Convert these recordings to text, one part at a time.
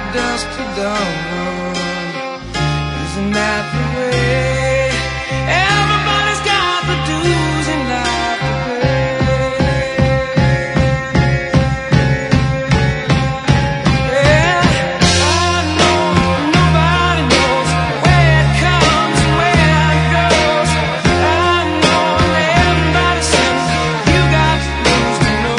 dusk to dawn. Isn't that the way? Everybody's got the dues in life to pay. Yeah, I know nobody knows where it comes and where it goes. I know everybody says you got dues to know.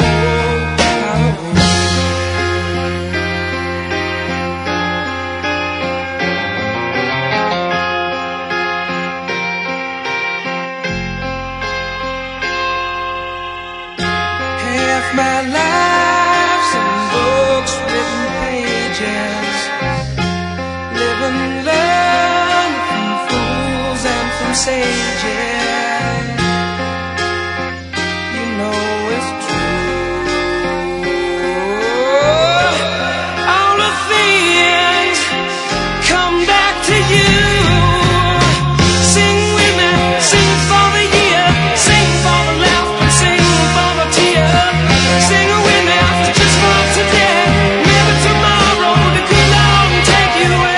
Half my life's in books, written pages. Live and learn from fools and from sages. You know it's true. All the things come back to you. Sing with me, sing for the year, sing for the laughter, sing for the tear. Sing with me, just for today. Maybe tomorrow the good Lord will take you away.